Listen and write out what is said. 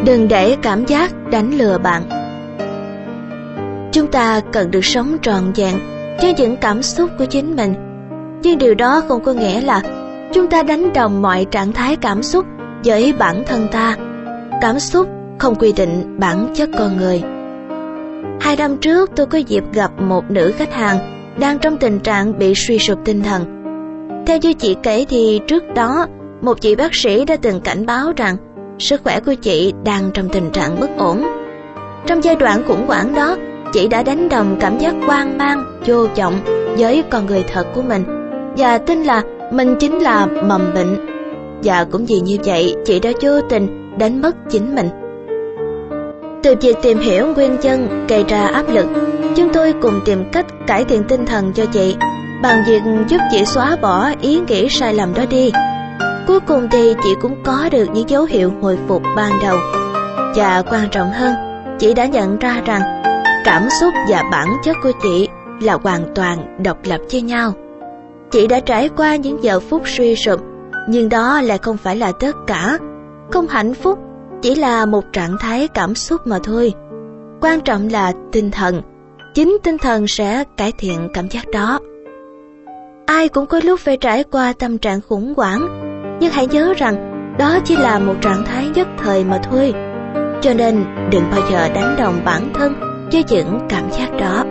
Đừng để cảm giác đánh lừa bạn. Chúng ta cần được sống trọn vẹn với những cảm xúc của chính mình. Nhưng điều đó không có nghĩa là chúng ta đánh đồng mọi trạng thái cảm xúc với bản thân ta. Cảm xúc không quy định bản chất con người. 2 năm trước tôi có dịp gặp một nữ khách hàng đang trong tình trạng bị suy sụp tinh thần. Theo như chị kể thì trước đó, một chị bác sĩ đã từng cảnh báo rằng sức khỏe của chị đang trong tình trạng bất ổn. Trong giai đoạn khủng hoảng đó, chị đã đánh đồng cảm giác hoang mang, vô vọng với con người thật của mình và tin là mình chính là mầm bệnh. Và cũng vì như vậy, chị đã vô tình đánh mất chính mình. Từ việc tìm hiểu nguyên nhân gây ra áp lực, chúng tôi cùng tìm cách cải thiện tinh thần cho chị bằng việc giúp chị xóa bỏ ý nghĩ sai lầm đó đi. Cuối cùng thì chị cũng có được những dấu hiệu hồi phục ban đầu. Và quan trọng hơn, chị đã nhận ra rằng cảm xúc và bản chất của chị là hoàn toàn độc lập với nhau. Chị đã trải qua những giờ phút suy sụp, nhưng đó lại không phải là tất cả. Không hạnh phúc chỉ là một trạng thái cảm xúc mà thôi. Quan trọng là tinh thần. Chính tinh thần sẽ cải thiện cảm giác đó. Ai cũng có lúc phải trải qua tâm trạng khủng hoảng, nhưng hãy nhớ rằng đó chỉ là một trạng thái nhất thời mà thôi. Cho nên đừng bao giờ đánh đồng bản thân với những cảm giác đó.